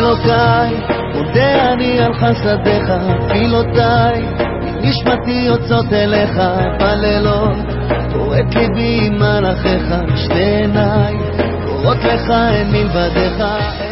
אלוקיי, מודה אני על חסדיך, תפילותיי, נשמתי יוצאות אליך בלילות, קוראת ליבי עם מלאכיך, שתי עיניי, קוראות לך אין מלבדך.